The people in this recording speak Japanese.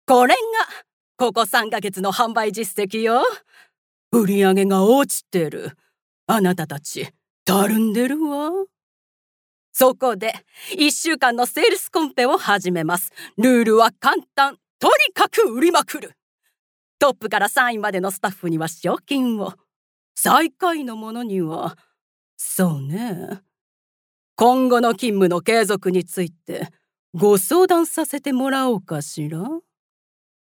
これがここ3ヶ月の販売実績よ。売り上げが落ちてる。あなたたち、たるんでるわ。そこで、1週間のセールスコンペを始めます。ルールは簡単。とにかく売りまくる。トップから3位までのスタッフには賞金を。最下位の者には、そうね。今後の勤務の継続について、ご相談させてもらおうかしら。